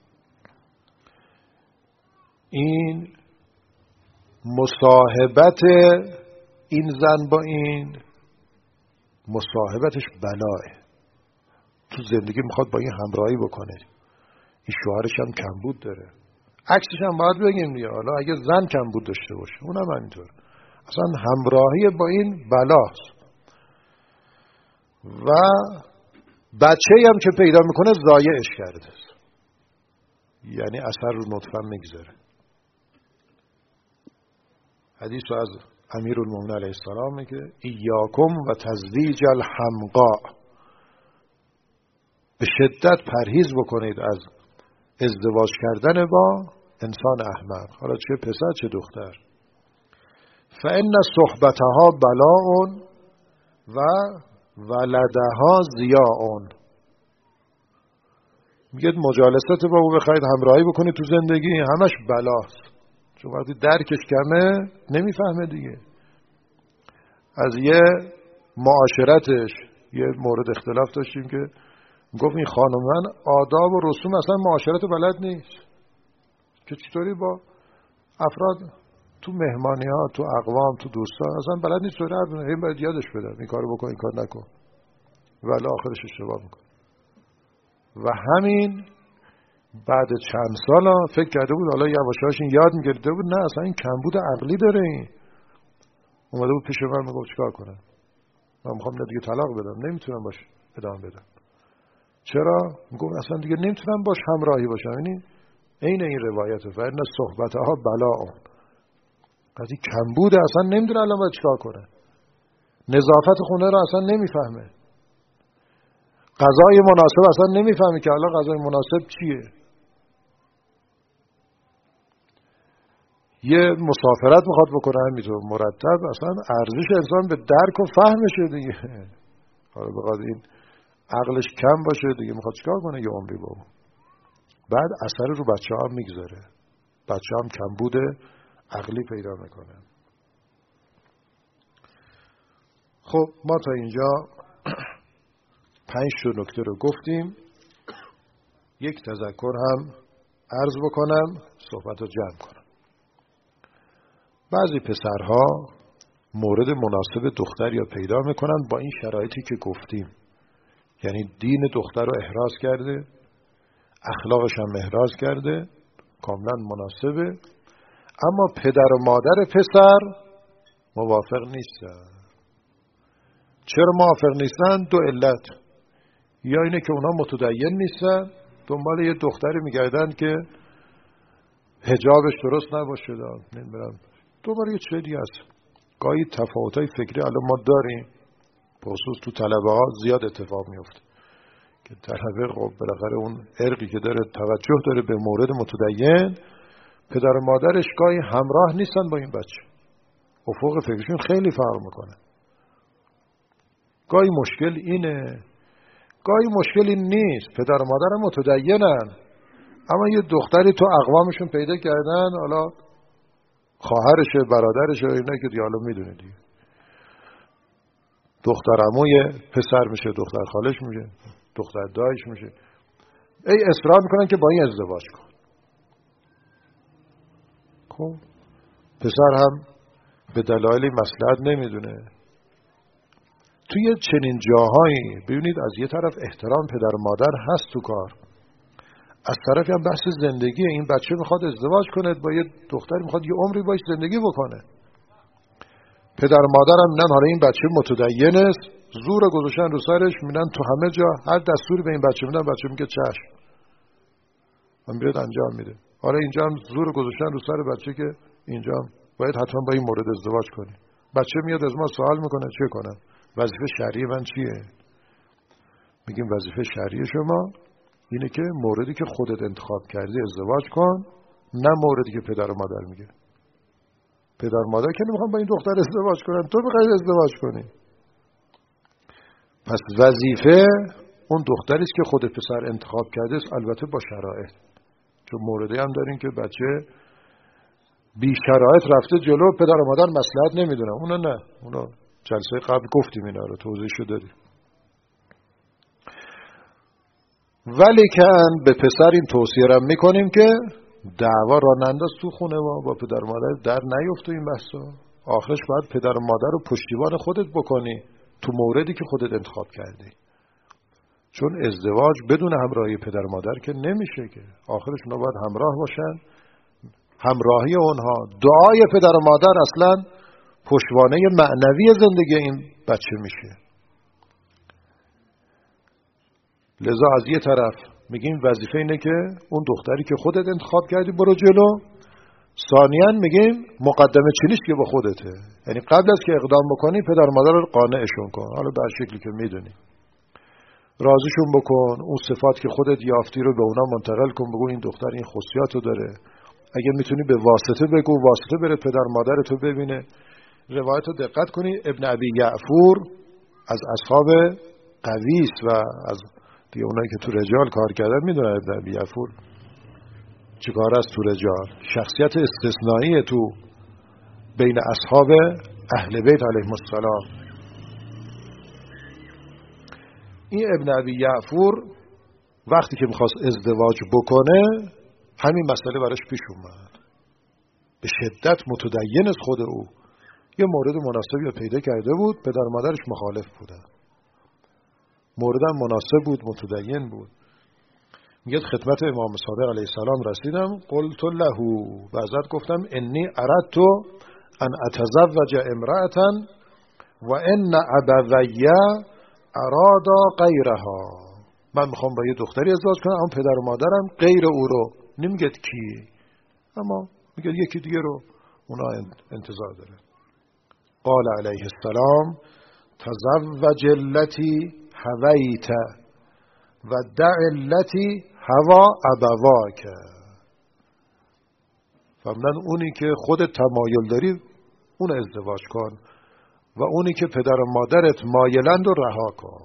این مصاحبت این زن با این مصاحبتش بلاه. تو زندگی میخواد با این همراهی بکنه. این شوهرش هم کمبود داره، عکسش هم باید بگیم دیگه. حالا اگه زن کمبود داشته باشه اونم همینطور. اصلا همراهی با این بلاست. و بچه‌ای هم که پیدا میکنه ضایعش کرده، یعنی اثر رو نطفه میگذاره. حدیث از امیرالمومنین علیه السلام میگه ایاکم و تزویج الحمقاء، به شدت پرهیز بکنید از ازدواج کردن با انسان احمق، حالا چه پسر چه دختر. فإن صحبتها بلاء و ولدها ضیاء. میگه مجالست با او بخواید همراهی بکنید تو زندگی همش بلاست، چون وقتی درکش کمه نمیفهمه دیگه. از یه معاشرتش یه مورد اختلاف داشتیم که گفت این خانم من آداب و رسوم اصلا معاشرت بلد نیست، که چطوری با افراد تو مهمانی ها تو اقوام تو دوستان اصلا بلد نیست، طوری حرف بزنه. این باید یادش بدم این کارو بکن این کار نکن، ولی آخرش اشتباه میکنه. و همین بعد چند سال فکر کرده بود حالا یواشاش این یاد میگرفته بود، نه اصلا این کمبود عقلی داره. این اومده بود پیش من میگفت چیکار کنم، من میخوام دیگه طلاق بدم، نمیتونم باش ادامه بدم. چرا؟ میگفت اصلا دیگه نمیتونم باش همراهی باشم. یعنی عین این روایته فإن صحبتها بلاء. قضیه کمبوده، اصلا نمیدونه الان باید چیکار کنه. نظافت خونه رو اصلا نمیفهمه. غذای مناسب اصلا نمیفهمه که الان غذای مناسب چیه. یه مسافرت میخواد بکنه همینطور مرتب، اصلا ارزش انسان به درک و فهمشه دیگه. حالا بخواد این عقلش کم باشه دیگه میخواد چیکار کنه یه عمری با. بعد اثر رو بچه ها هم میگذاره، بچه هم کم بوده عقلی پیدا میکنه. خب ما تا اینجا پنج تا نکته رو گفتیم. یک تذکر هم عرض بکنم صحبت رو جمع کنم. بعضی پسرها مورد مناسب دختر یا پیدا میکنن با این شرایطی که گفتیم، یعنی دین دختر رو احراز کرده، اخلاقش هم احراز کرده، کاملا مناسبه، اما پدر و مادر پسر موافق نیستن. چرا موافق نیستن؟ دو علت. یا اینه که اونا متدین نیستن، دنبال یه دختری میگردن که حجابش درست نباشه، نمیدونم دنبال یه چیزی دیگه است. گاهی تفاوتای فکری الان ما داریم، خصوص تو طلبه ها زیاد اتفاق میفته که طلبه خب بالاخره اون ارقی که داره توجه داره به مورد متدین، پدر و مادرش گاهی همراه نیستن با این بچه، افق فکرشون خیلی فرق میکنه. گاهی مشکل اینه، گاهی مشکل این نیست، پدر و مادر متدینن اما یه دختری تو اقوامشون پیدا کردن، حالا خواهرشه برادرشه اینا که دیالو میدونه دیگه، دختر عموی پسر میشه، دختر خالش میشه، دختر دایش میشه، ای اصرار میکنن که با این ازدواج کن. خب پسر هم به دلایلی مصلحت نمیدونه. توی چنین جاهایی ببینید از یه طرف احترام پدر و مادر هست تو کار، از طرفی هم بحث زندگی. این بچه میخواد ازدواج کنه با یه دختر، میخواد یه عمری باش زندگی بکنه. پدر و مادر هم میگن حالا این بچه متدین است، زور گذاشتن رو سرش، میگن تو همه جا هر دستوری به این بچه میدن بچه میگه چشم، من میره انجام میده. حالا اینجا هم زور گذاشتن رو سر بچه که اینجا هم باید حتما با این مورد ازدواج کنی. بچه میاد از ما سوال میکنه چه کنم؟ وظیفه شرعی من چیه؟ میگیم وظیفه شرعی شما اینه که موردی که خودت انتخاب کردی ازدواج کن، نه موردی که پدر و مادر میگه. پدر و مادر که نمیخوان با این دختر ازدواج کنن، تو میخوای ازدواج کنی. پس وظیفه اون دختری است که خود پسر انتخاب کرده است، البته با شرایط، چون موردی هم داریم که بچه بی شرایط رفته جلو، پدر و مادر مصلحت نمیدونن، اونا نه، اونا جلسه قبل گفتیم اینا رو توضیحشو دادیم. ولی که به پسر این توصیه را میکنیم که دعوا را ننداز تو خونه ما با پدر و مادر، در نیفته این بحثا. آخرش باید پدر و مادر رو پشتیبان خودت بکنی، تو موردی که خودت انتخاب کردی. چون ازدواج بدون همراهی پدر و مادر که نمیشه که، آخرش اونا باید همراه باشن. همراهی اونها، دعای پدر و مادر اصلا پشتوانه معنوی زندگی این بچه میشه. لذا از یه طرف میگیم وظیفه اینه که اون دختری که خودت انتخاب کردی برو جلو. ثانیاً میگیم مقدمه چینیش که با خودته، یعنی قبل از که اقدام بکنی پدر و مادر رو قانعشون کن، حالا به شکلی که میدونی، راضیشون بکن، اون صفات که خودت یافتی رو به اونا منتقل کن، بگو این دختر این خصوصیاتو داره. اگه میتونی به واسطه بگو، واسطه بره پدر مادرتو ببینه. روایتو دقت کنی، ابن ابی یعفور از اصحاب قویس و از دیگه اونایی که تو رجال کار کردن میدونن ابن ابی یعفور چیکار است تو رجال، شخصیت استثنایی تو بین اصحاب اهل بیت علیهم السلام. این ابن ابی یعفور وقتی که میخواست ازدواج بکنه همین مسئله براش پیش اومد، به شدت متدین از خود او یه مورد مناسبی پیدا کرده بود، پدر و مادرش مخالف بودن، موردم مناسب بود، متدین بود. میگه خدمت امام صادق علیه السلام رسیدم، قلت له، بعضت گفتم انی اردت ان اتزوج امرأة و ان ابوی ارادا غیرها. من میخوام با یه دختری ازدواج کنم اما پدر و مادرم غیر او رو، نمیگه کی، اما میگه یکی دیگه رو اونا انتظار داره. قال علیه السلام تزوج التی هویت و دع التی هوا ابواک. فهمدن اونی که خودت تمایل داری اون ازدواج کن و اونی که پدر و مادرت مایلند رو رها کن.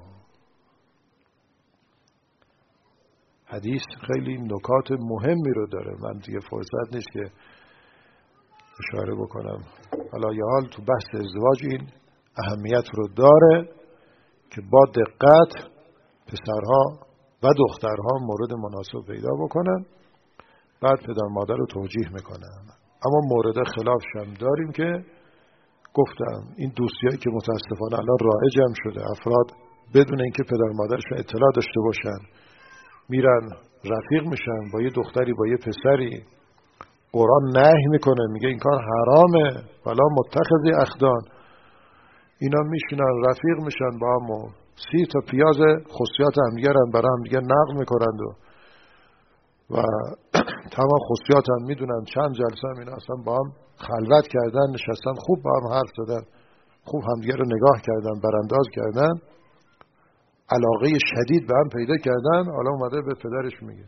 حدیث خیلی نکات مهمی رو داره، من دیگه فرصت نیست که اشاره بکنم. حالا یه حال تو بحث ازدواج این اهمیت رو داره که با دقت پسرها و دخترها مورد مناسب پیدا بکنن، بعد پدر مادر رو توجیه میکنن. اما مورد خلافش هم داریم که گفتم این دوستیایی که متاسفانه الان رایج هم شده، افراد بدون اینکه پدر مادرشون اطلاع داشته باشن میرن رفیق میشن با یه دختری با یه پسری. قرآن نهی میکنه، میگه این کار حرامه، ولا متخذی اخدان. اینا میشینن رفیق میشن با هم و سی تا پیاز خصوصیات همدیگه هم برای همدیگه نقل میکنند و و تمام خصوصیات هم میدونن. چند جلسه هم اینا اصلا با هم خلوت کردن، نشستن خوب با هم حرف زدن، خوب همدیگه رو نگاه کردن، برانداز کردن، علاقه شدید به هم پیدا کردن. حالا اومده به پدرش میگه،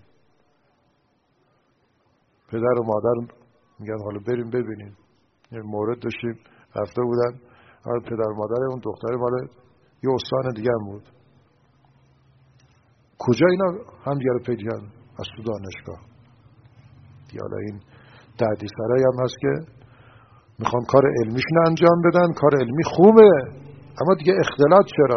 پدر و مادر میگن حالا بریم ببینیم. یه مورد داشتیم رفته بودن، حالا پدر و مادر اون دختر مال یه استان دیگه هم بود. کجا اینا هم دیگه رو پیدا کردن؟ از تو دانشگاه. حالا این دردسرایی هم هست که میخوان کار علمیشون انجام بدن، کار علمی خوبه اما دیگه اختلاط چرا؟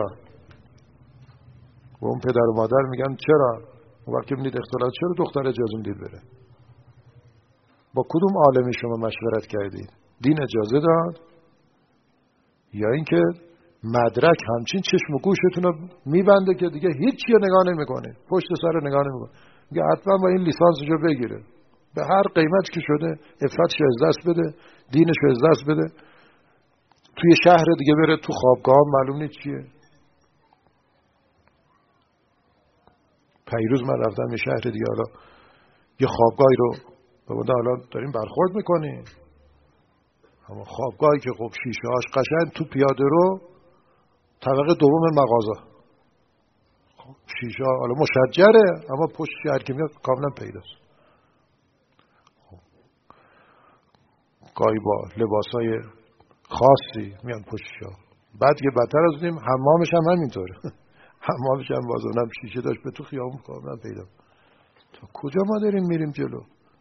و اون پدر و مادر میگن چرا؟ وقتی میدید اختلاط چرا دختر اجازه میدید بره؟ با کدوم عالمی شما مشورت کردید؟ دین اجازه داد؟ یا اینکه مدرک همچین چشم و گوشتون رو میبنده که دیگه هیچی رو نگاه نمیکنه، پشت سر رو نگاه نمیکنه، میگه حتما با این لیسانسش رو بگیره، به هر قیمت که شده عفتش از دست بده، دینش از دست بده، توی شهر دیگه بره تو خوابگاه معلوم نیست چیه. پیروز من رفتم یه شهر دیگه، حالا یه خوابگاهی رو بابا حالا داریم برخورد میکنیم، اما خوابگاهی که خب شیشه هاش قشنگ تو پیاده رو طبقه دوم مغازه، شیشه ها حالا مشجره اما پشت شهر که میاد کاملا پیداست. خب. گاهی با لباسای خاصی میان پشتشا. بعد که بدتر از اونیم حمامش هم همینطوره. حمامش هم باز اونم شیشه داشت به تو خیابون کاملا پیدا. تا کجا ما داریم میریم جلو؟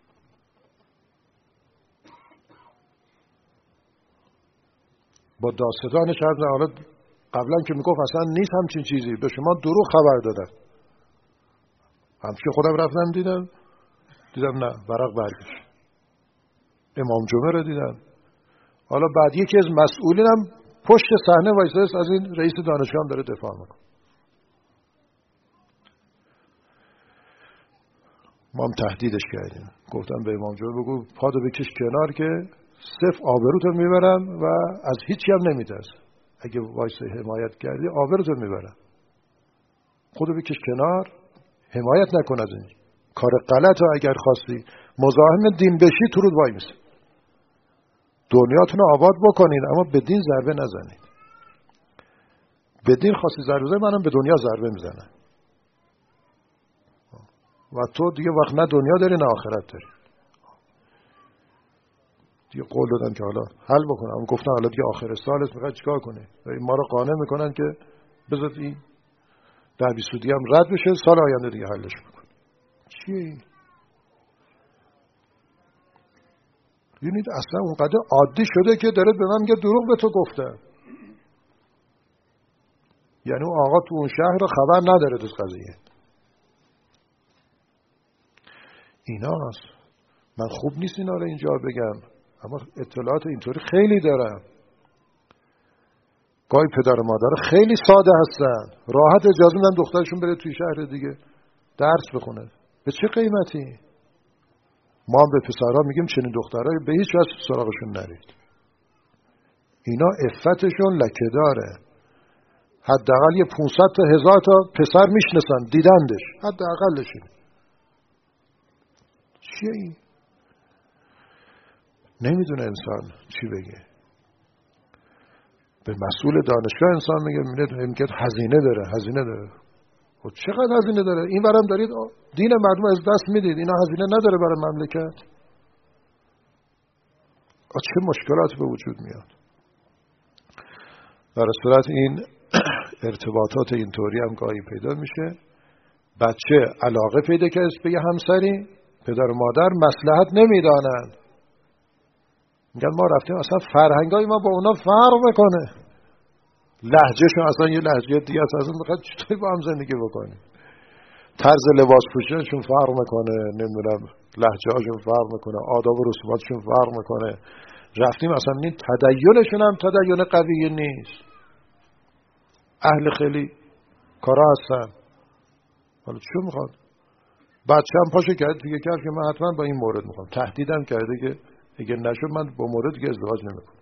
با داستانش هست نه، حالا قبلا که میگفت اصلا نیست همچین چیزی، به شما دروغ خبر دادن. همچین خودم رفتم دیدم دیدم نه، ورق برگشت. امام جمعه رو دیدم. حالا بعد یکی از مسئولین هم پشت صحنه وایساده از این رئیس دانشگاه هم داره دفاع میکنه. ما هم تهدیدش کردیم، گفتم به امام جمعه بگو پادو بکش کنار که صف آبروتو میبرم و از هیچی هم نمیترس. اگه وایسه حمایت کردی آبروتو میبرم. خودو بکش کنار، حمایت نکن از این کار غلط. ها اگر خواستی مزاحم دین بشی تو رود وای میسی. دنیاتون رو آباد بکنید اما به دین ضربه نزنید. به دین خواستی ضربه بزنی، منم به دنیا ضربه میزنم. و تو دیگه وقت نه دنیا داری نه آخرت داری. دیگه قول دادن که حالا حل بکنم. گفتن حالا دیگه آخر سال است، میخواد چیکار کنه؟ ما رو قانع میکنن که بذار این در بیسودی هم رد بشه، سال آینده دیگه حلش بکن. چی؟ ببینید اصلا اونقدر عادی شده که داره به من میگه دروغ به تو گفته. یعنی اون آقا تو اون شهر رو خبر نداره از قضیه. ایناست. من خوب نیست اینا رو اینجا بگم، اما اطلاعات اینطوری خیلی دارم. گاهی پدر و مادر خیلی ساده هستن، راحت اجازه میدن دخترشون بره توی شهر دیگه درس بخونه. به چه قیمتی؟ ما هم به پسرها میگیم چنین دخترایی به هیچ وجه سراغشون نرید. اینا عفتشون لکه داره. حداقل یه پانصد تا هزار تا پسر میشناسن، دیدندش. حداقلشون. چیه این؟ نمیدونه انسان چی بگه. به مسئول دانشگاه انسان میگه میگه هزینه داره، هزینه داره. خب چقدر هزینه داره؟ این برام دارید دین مردم از دست میدید. اینا هزینه نداره برای مملکت. چه مشکلات به وجود میاد. در صورت این ارتباطات اینطوری هم گاهی پیدا میشه. بچه علاقه پیدا کرد به یه همسری، پدر و مادر مصلحت نمیدانند. میگن ما رفتیم اصلا فرهنگای ما با اونا فرق میکنه. لهجهشون اصلا یه لهجه دیگه است. اصلا میخواد چطوری با هم زندگی بکنیم. طرز لباس پوشیدنشون فرق میکنه، نمیدونم لهجه هاشون فرق میکنه، آداب و رسوماتشون فرق میکنه. رفتیم اصلا این تدینشون هم تدین قوی نیست. اهل خیلی کارا هستن. حالا چی میخواد؟ بچه هم پاشو کرد دیگه کرد که من حتما با این مورد میخوام. تهدیدم کرده که اگه نشد من با مورد دیگه ازدواج نمیکنم.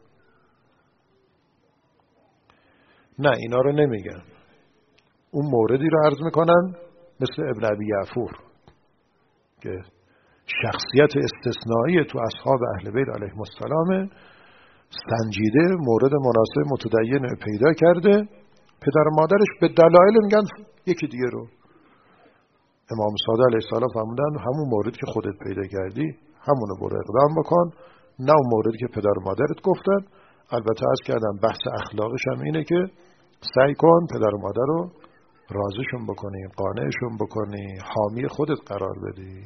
نه اینا رو نمیگن. اون موردی رو عرض میکنن مثل ابن ابی یعفور که شخصیت استثنایی تو اصحاب اهل بیت علیهم السلام، سنجیده، مورد مناسب متدین پیدا کرده. پدر و مادرش به دلایل میگن یکی دیگه رو. امام صادق علیه السلام فرمودن همون موردی که خودت پیدا کردی همونو برو اقدام بکن، نه اون موردی که پدر و مادرت گفتن. البته عرض کردم بحث اخلاقش هم اینه که سعی کن پدر و مادر رو راضیشون بکنی، قانعشون بکنی، حامی خودت قرار بدی.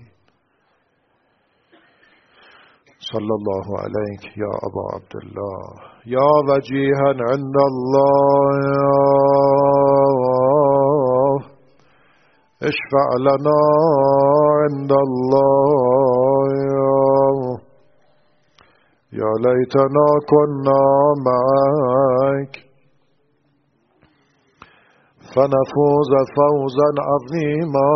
صلی الله علیک یا ابا عبدالله یا وجیها عند الله اشفع لنا عند الله یا لیتنا كنا معك فنفوز فوزا عظیما.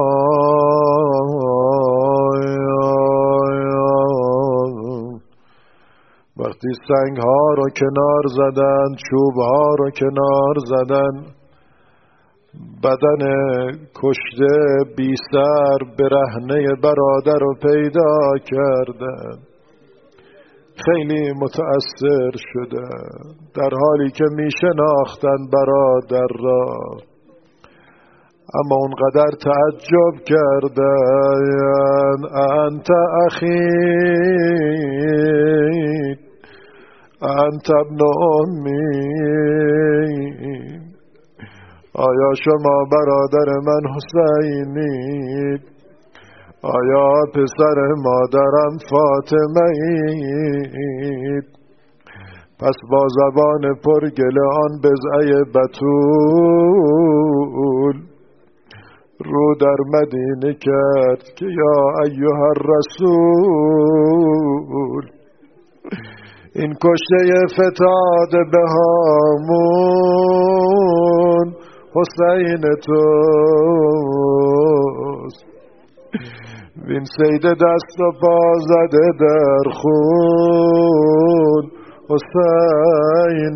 وقتی سنگ ها رو کنار زدن، چوب ها رو کنار زدن، بدن کشته بی سر برهنه برادر رو پیدا کردن، خیلی متأثر شدن، در حالی که می شناختن برادر را، اما اونقدر تعجب کردن انت اخی انت ابن امی، آیا شما برادر من حسینید؟ آیا پسر مادرم فاطمه اید؟ پس با زبان پرگله آن بضعه بتول رو در مدینه کرد که یا ایها الرسول، این کشته فتاده به هامون حسین توست، وین سید دست و پا زده در خون حسین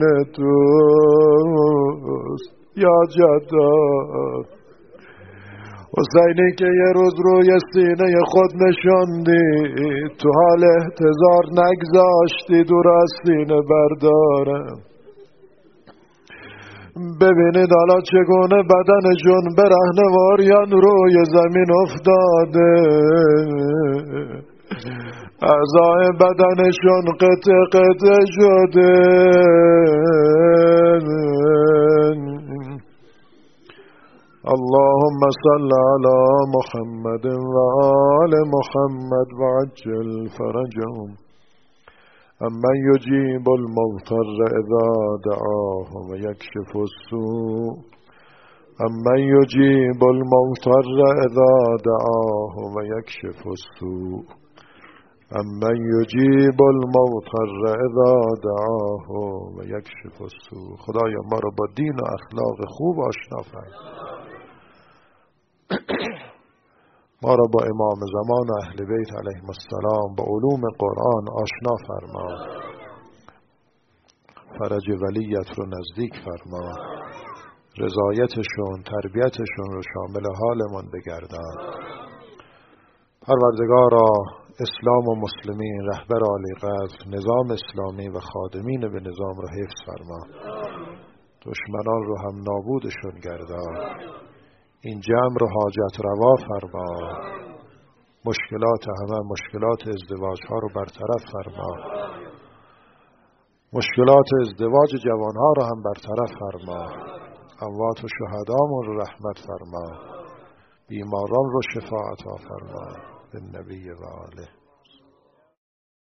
توست. یا جداد حسینی که یه روز روی سینه خود نشاندی، تو حال احتضار نگذاشتی دور از سینه بردارم. ببینید حالا چگونه بدنشون برهنه‌واریان روی زمین افتاده، اعضای بدنشون قطع قطع شده. اللهم صل على محمد و آل محمد و عجل فرجهم. امن یجیب المضطر اذا دعاه و یکشف السوء، امن یجیب المضطر اذا دعاه و یکشف السوء، امن یجیب المضطر اذا دعاه و یکشف السوء. خدایا ما را با دین و اخلاق خوب آشنا فرما، ما را با امام زمان اهل بیت علیهم السلام با علوم قرآن آشنا فرما، فرج ولیت رو نزدیک فرما، رضایتشون تربیتشون رو شامل حالمون بگردان. پروردگارا اسلام و مسلمین، رهبر عالی قدر، نظام اسلامی و خادمین به نظام رو حفظ فرما، دشمنان رو هم نابودشون گردان، این جمع رو حاجت روا فرما، مشکلات همه مشکلات ازدواج ها رو برطرف فرما، مشکلات ازدواج جوان ها رو هم برطرف فرما، اموات و شهدامون رو رحمت فرما، بیماران رو شفاعت فرما. به نبی و آله.